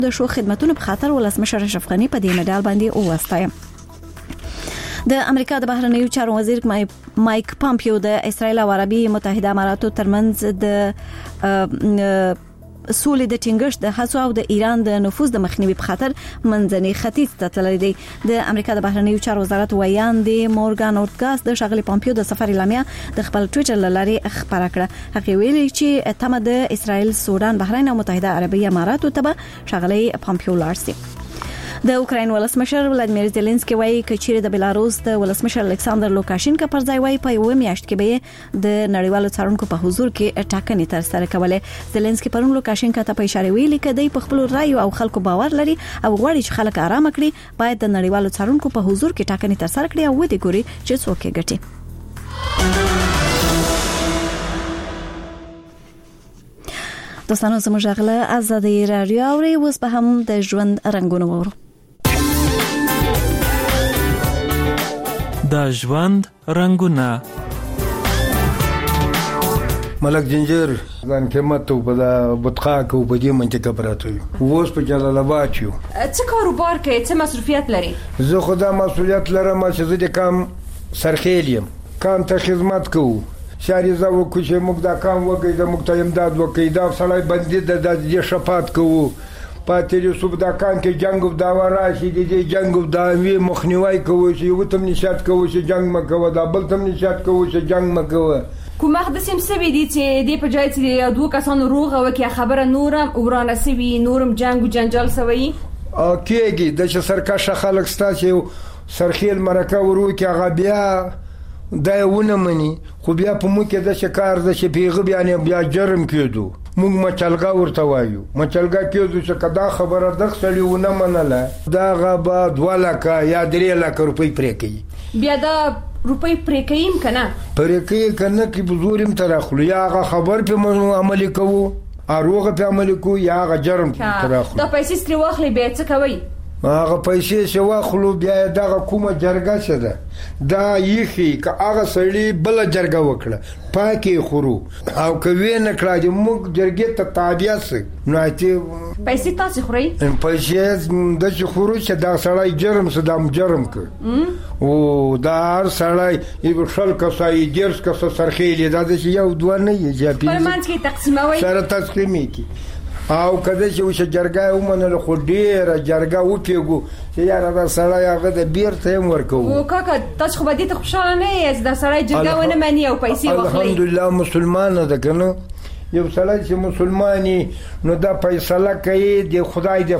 د شو خدماتونو په خاطر ولسمشر اشرف غني په دې مډال باندې وواستای. د امریکا د بهرنیو چارو وزیر مایک پامپیو د اسرایل او عربي متحده اماراتو ترمنځ د سولې د ټینګښت د هڅو او د ایران د نفوذ د مخنیوي په خاطر منځني ختیځ ته تللی دی. د امریکا د بهرنیو چارو وزارت ویاندې مورګان اورتګاس د شغلي پامپیو د سفر اعلامیه د خپل ټوئیټر لارې خبره کړه. هغه ویلي چې تمه د اسرایل، سودان، بحرین او متحده عربي اماراتو ته شغلي پامپیو لارسي. د اوکراین ولسمشر ولادیمیر زيلنسکي وایي چې د بلاروس د ولسمشر الکساندر لوکاشینکا پر ځای وایي په یو میاشت کې به د نړیوالو څارونکو په حضور کې ټاکنې ترسره کولې. زيلنسکي پرون لوکاشینکا ته په اشاره ویلي کدی په خپل رائے او خلکو باور لري او غواړي چې خلک آرام کړي، باید د نړیوالو څارونکو په حضور کې ټاکنې ترسره کړي او ودی ګوري چې څوک یې ګټي. دوستانو زموږ غله آزادي رادیو اوري، اوس به هم د ژوند رنگونه وورو. د ژوند رنگونه. ملک جنجر ځان قیمت په بطخا کو په دې منطقه پراته یو. اوس په جلال آباد یو. څه کاروبار کوي؟ څه مسؤلیت لري؟ زه خدا مسؤلیت لرم چې زه د کام سرخیل یم. کام ته خدمت کوم. شاري زو کو چې موږ دا کام وکړو، د موږ ته امداد وکړو، دا سړی باندې د شفاعت کوو. پاتې صوب دا کان کې جنگ او دا وراشي د جنگ او دا وی مخنیوي کوي چې یو تم نشات کوي چې جنگ مکوه، دا بل تم نشات کوي چې جنگ مکوه. کوم وخت سم سوي دي چې د په ځای چې دوه کسانو روغه وکي خبره نورم ورانه سوي، نورم جنگ او جنجال سوي کېږي. د سرکشه خلک ستاسو سرخیل مرکه ورو کې هغه بیا دا ونه مني، خو بیا په مو کې د شکار د شپېغه بیا جرم کېدو. موږ مچلګه ورته وایو، مچلګه کېدو چې کدا خبره د خسړی ونه منله دا غبا 2 لک یا 3 لک روپۍ پرې کوي. بیا دا روپۍ پرې کوي کنه پرې کوي کنه کې بزورم تراخلو یا هغه خبر په عملي کوو، اروغه په عملي کوو یا هغه جرم تراخلو. دا پیسې ستري واخلې به څه کوي؟ هغه پیسې چې واخلو بیا دغه کومه جرګه شته دا یخي که هغه سړی بل جرګه وکړه پاکي خورو او کوي نه کړه چې موږ جرګې ته تابع سي نو ته پیسې تاسو خوري. پیسې د چې خورو چې دا سړی جرم صدام جرم ک او دا سړی یو شل کسای ډیرس کس سرخیلی دا چې یو دوه نه یې پرمانځ کې تقسیموي سره تقسیمي کی او کله چې وشه جرګه ومنل خو ډیره جرګه وپیګو چې یاره دا سړی هغه د بیرته ورکو. او کاکا تاسو خو به دې ته خوشاله نه یې دا سړی جرګه ونه مني او پیسې واخلي؟ الحمدلله مسلمان ده کنه، یو سړی چې مسلمانی نو دا فیصله کوي د خدای د